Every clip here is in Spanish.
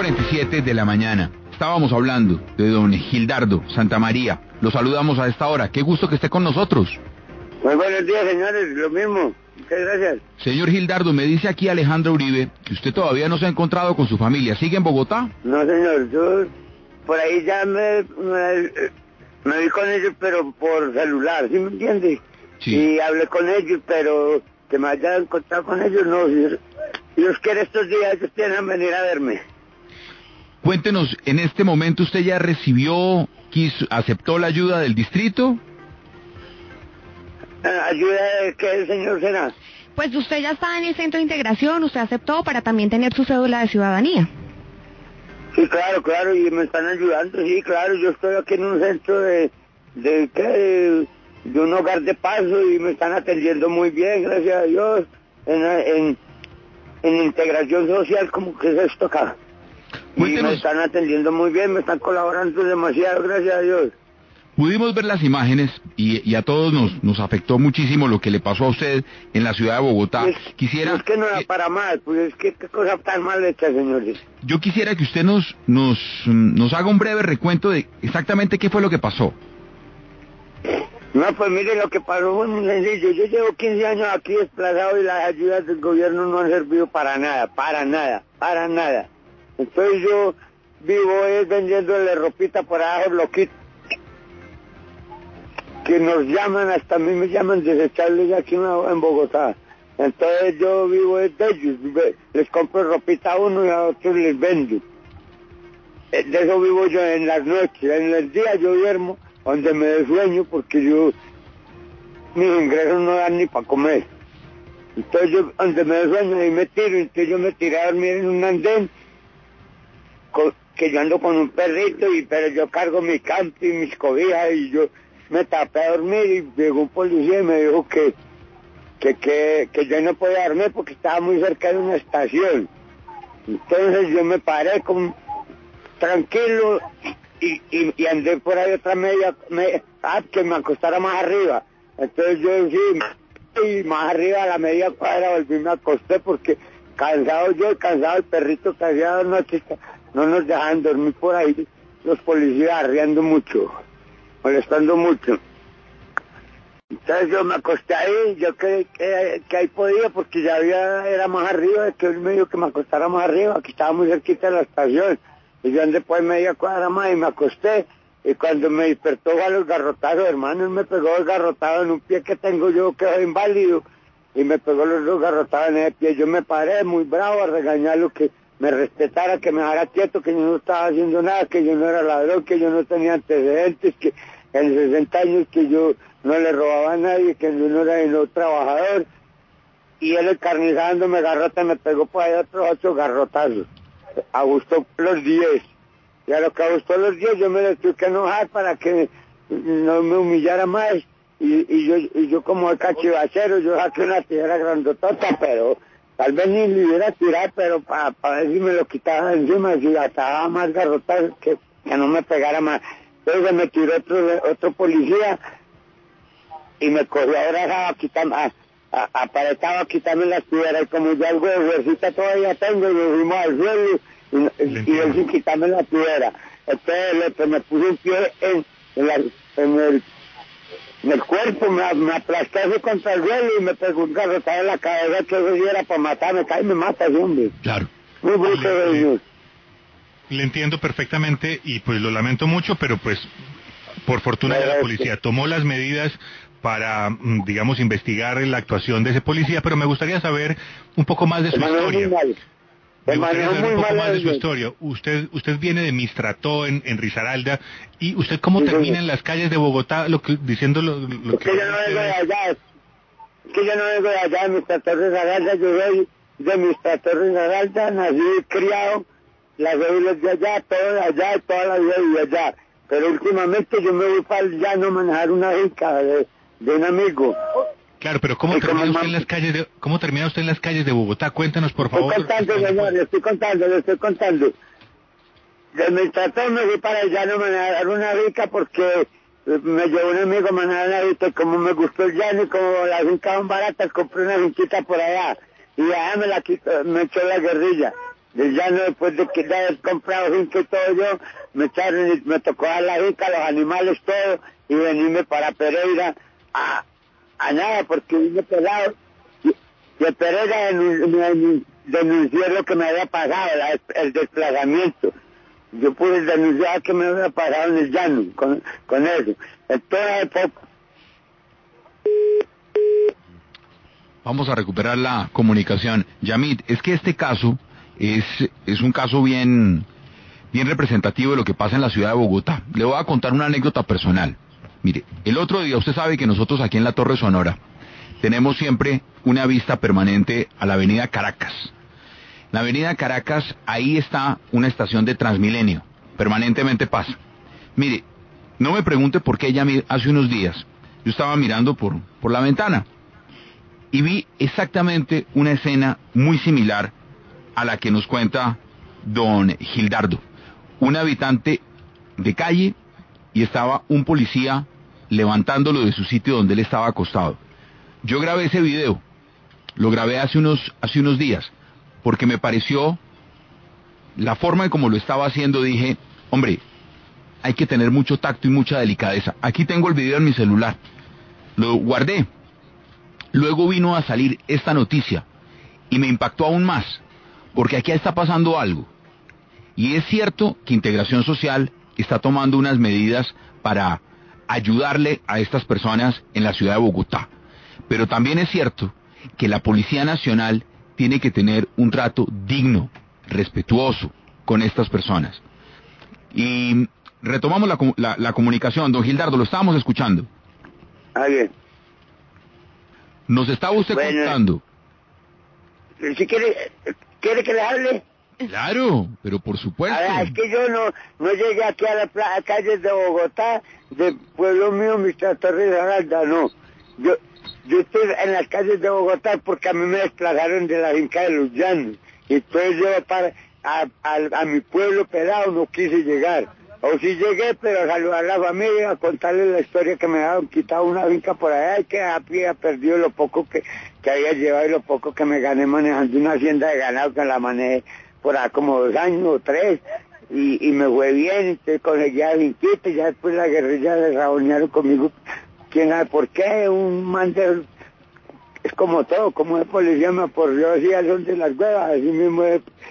6:47 de la mañana. Estábamos hablando de don Gildardo Santamaría. Lo saludamos a esta hora. Qué gusto que esté con nosotros. Muy buenos días, señores. Lo mismo. Muchas gracias. Señor Gildardo, me dice aquí Alejandro Uribe que usted todavía no se ha encontrado con su familia. ¿Sigue en Bogotá? No, señor. Yo por ahí ya me vi con ellos, pero por celular, ¿sí me entiende? Sí. Y hablé con ellos, pero que me haya encontrado con ellos, no. Dios quiere estos días, ellos tienen que venir a verme. Cuéntenos, en este momento usted ya recibió, aceptó la ayuda del distrito. ¿Ayuda de qué, señor Sena? Pues usted ya está en el centro de integración, usted aceptó para también tener su cédula de ciudadanía. Sí, claro, y me están ayudando, sí, claro. Yo estoy aquí en un centro de un hogar de paso y me están atendiendo muy bien, gracias a Dios. En integración social, como que es esto acá. Cuéntenos. Y me están atendiendo muy bien, me están colaborando demasiado, gracias a Dios. Pudimos ver las imágenes y a todos nos afectó muchísimo lo que le pasó a usted en la ciudad de Bogotá. Quisiera... Es que no era para más, pues es que qué cosa tan mal hecha, señores. Yo quisiera que usted nos haga un breve recuento de exactamente qué fue lo que pasó. No, pues mire, lo que pasó fue muy sencillo. Yo llevo 15 años aquí desplazado y las ayudas del gobierno no han servido para nada. Entonces yo vivo vendiéndole ropita por abajo, loquito. Que nos llaman, hasta a mí me llaman desechables aquí en Bogotá. Entonces yo vivo de ellos, les compro ropita a uno y a otros les vendo. De eso vivo yo en las noches. En el día yo duermo donde me dé sueño porque mis ingresos no dan ni para comer. Entonces yo donde me dé sueño ahí me tiro, entonces yo me tiré a dormir en un andén, que yo ando con un perrito, pero yo cargo mi campo y mis cobijas y yo me tapé a dormir y llegó un policía y me dijo que yo no podía dormir porque estaba muy cerca de una estación. Entonces yo me paré tranquilo y andé por ahí otra que me acostara más arriba. Entonces yo sí, y más arriba a la media cuadra volví me acosté porque cansado el perrito que hacía 2 noches no nos dejaban dormir por ahí, los policías arriando mucho, molestando mucho. Entonces yo me acosté ahí, yo creí que ahí podía porque ya era más arriba, que él me dijo que me acostara más arriba, que estaba muy cerquita de la estación. Y yo andé por media cuadra más y me acosté. Y cuando me despertó a los garrotazos, hermano, él me pegó el garrotado en un pie que tengo yo, que soy inválido. Y me pegó los 2 garrotados en ese pie. Yo me paré muy bravo a regañarlo, que me respetara, que me dejara quieto, que yo no estaba haciendo nada, que yo no era ladrón, que yo no tenía antecedentes, que en 60 años que yo no le robaba a nadie, que yo no era no trabajador. Y él encarnizándome garrota me pegó por ahí otros 8 garrotazos. Agustó los 10. Y a lo que agustó los 10 yo me le tuve que enojar para que no me humillara más. Y yo como el cachivachero, yo saqué una tijera grandotota, pero tal vez ni le hubiera tirado, pero para ver si me lo quitaba encima, si gastaba más garrotazos, que no me pegara más. Entonces me tiró otro policía y me cogió ahora a quitarme, aparentaba a quitarme las piedras, y como ya algo de huesita todavía tengo, y me fuimos al suelo y él sin quitarme la piedra. Entonces me puse un pie en el cuerpo, me aplasté así contra el suelo y me pegó un garrotazo en la cabeza, que eso sí era para matarme, cae y me mata ese hombre. Claro. Muy bruto de Dios. Le entiendo perfectamente y pues lo lamento mucho, pero pues por fortuna la policía tomó las medidas para, digamos, investigar la actuación de ese policía, pero me gustaría saber un poco más de su historia. Me gustaría saber un poco más de su historia. Usted viene de Mistrató en Risaralda, y usted cómo termina en las calles de Bogotá diciendo lo que... yo no vengo de allá, yo no vengo de allá, de Mistrató Risaralda, yo soy de Mistrató Risaralda, nací y criado, las cédulas de allá, todo de allá, toda la vida de allá. Pero últimamente yo me voy para el llano a manejar una finca de un amigo. Claro, pero ¿cómo termina usted en las calles de Bogotá? Cuéntanos, por favor. Estoy contando, señor, le estoy contando. De Mistrató me fui para el llano a manejar una finca porque me llevó un amigo a manejar una finca, y como me gustó el llano y como las fincas son baratas, compré una finquita por allá. Y allá me echó la guerrilla. del llano, después de que ya haber comprado finca y todo yo, me echaron y me tocó dar la finca, los animales, todo, y venirme para Pereira a nada, porque vine pelado, y en Pereira denuncié lo que me había pasado, el desplazamiento. Yo pude denunciar que me había pasado en el llano, con eso. Entonces, Vamos a recuperar la comunicación. Yamit, es que este caso es un caso bien representativo de lo que pasa en la ciudad de Bogotá. Le voy a contar una anécdota personal. Mire, el otro día usted sabe que nosotros aquí en la Torre Sonora tenemos siempre una vista permanente a la avenida Caracas. La avenida Caracas, ahí está una estación de Transmilenio. Permanentemente pasa. Mire, no me pregunte por qué Yamit, hace unos días yo estaba mirando por la ventana y vi exactamente una escena muy similar a la que nos cuenta don Gildardo. Un habitante de calle y estaba un policía levantándolo de su sitio donde él estaba acostado. Yo grabé ese video, lo grabé hace unos días, porque me pareció la forma en cómo lo estaba haciendo. Dije, hombre, hay que tener mucho tacto y mucha delicadeza. Aquí tengo el video en mi celular, lo guardé. Luego vino a salir esta noticia y me impactó aún más, porque aquí está pasando algo. Y es cierto que Integración Social está tomando unas medidas para ayudarle a estas personas en la ciudad de Bogotá. Pero también es cierto que la Policía Nacional tiene que tener un trato digno, respetuoso con estas personas. Y retomamos la comunicación. Don Gildardo, lo estábamos escuchando. bien. Nos estaba usted contando. Si quiere que le hable. Claro, pero por supuesto. Es que yo no llegué aquí a las calles de Bogotá, del pueblo mío, Mr. Torres Aralda, no. Yo estoy en las calles de Bogotá porque a mí me desplazaron de la finca de los Llanos. Y entonces yo a mi pueblo pelado no quise llegar. O sí llegué, pero a saludar a la familia, a contarles la historia que me habían quitado una finca por allá y que había perdido lo poco que había llevado y lo poco que me gané manejando una hacienda de ganado que la manejé por ahí como 2 años o 3 y me fue bien, entonces conseguí a finquita y ya después la guerrilla se rabonearon conmigo. ¿Quién sabe por qué? Un man es como todo, como de policía me aporrió así al son de las huevas, así mismo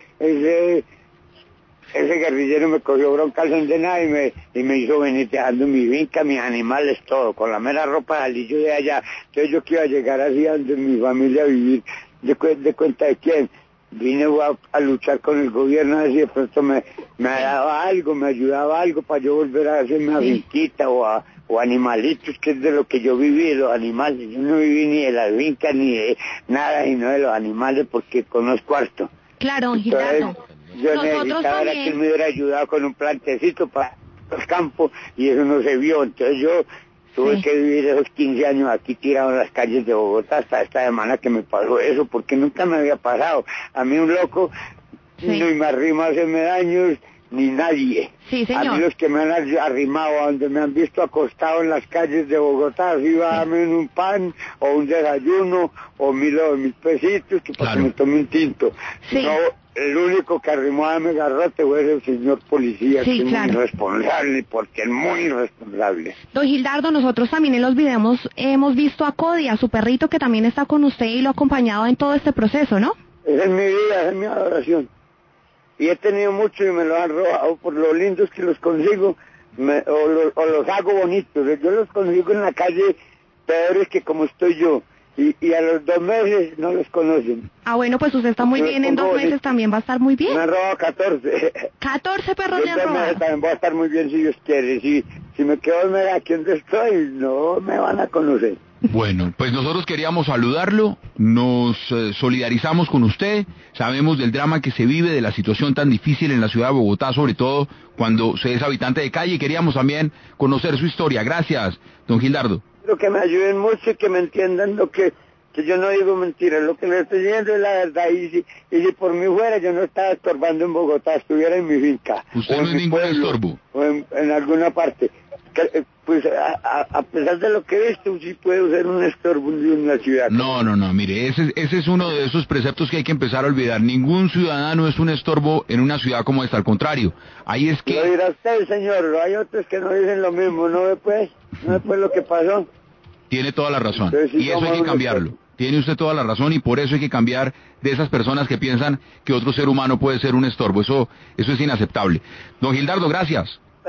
ese guerrillero me cogió bronca al son de nada y me hizo venir dejando mi finca, mis animales, todo, con la mera ropa salí yo de allá. Entonces yo que iba a llegar así a donde mi familia a vivir, de cuenta de quién. Vine a luchar con el gobierno, así de pronto me daba algo, me ayudaba algo para yo volver a hacerme una finquita o animalitos, que es de lo que yo viví, de los animales. Yo no viví ni de las fincas ni de nada, sino de los animales porque conozco harto. Claro, Gildardo. Yo necesitaba que él me hubiera ayudado con un plantecito para los campos y eso no se vio. Entonces yo tuve que vivir esos 15 años aquí tirado en las calles de Bogotá hasta esta semana que me pasó eso, porque nunca me había pasado. A mí un loco ni me arrima a hacerme daños ni nadie. Sí, señor. A mí los que me han arrimado, a donde me han visto acostado en las calles de Bogotá, así va a darme un pan o un desayuno o mil pesitos que para que me tome un tinto. Sí. No, el único que arrimó a darme garrote fue el señor policía, que es muy irresponsable, porque es muy irresponsable. Don Gildardo, nosotros también en los videos hemos visto a Cody, a su perrito, que también está con usted y lo ha acompañado en todo este proceso, ¿no? Esa es mi vida, esa es mi adoración. Y he tenido mucho y me lo han robado por lo lindos que los consigo, o los hago bonitos. Yo los consigo en la calle peores que como estoy yo. Y a los 2 meses no los conocen. Ah, bueno, pues usted está muy bien, en 2 meses también va a estar muy bien. Me han robado 14. 14 perros le han robado. 2 meses también voy a estar muy bien si Dios quiere. Si me quedo aquí donde estoy, no me van a conocer. Bueno, pues nosotros queríamos saludarlo, nos solidarizamos con usted, sabemos del drama que se vive, de la situación tan difícil en la ciudad de Bogotá, sobre todo cuando se es habitante de calle, y queríamos también conocer su historia. Gracias, don Gildardo. Quiero que me ayuden mucho y que me entiendan lo que yo no digo mentiras, lo que le estoy diciendo es la verdad, y si por mí fuera yo no estaba estorbando en Bogotá, estuviera en mi finca. Usted no es ningún estorbo. O en alguna parte. pues a pesar de lo que he visto, sí puedo ser un estorbo en una ciudad. No, mire, ese es uno de esos preceptos que hay que empezar a olvidar. Ningún ciudadano es un estorbo en una ciudad como esta, al contrario. Ahí es que... Lo dirá usted, señor, hay otros que no dicen lo mismo, ¿no ve pues lo que pasó? Tiene toda la razón, Entonces, sí, y eso hay que cambiarlo. Tiene usted toda la razón, y por eso hay que cambiar de esas personas que piensan que otro ser humano puede ser un estorbo. Eso es inaceptable. Don Gildardo, gracias.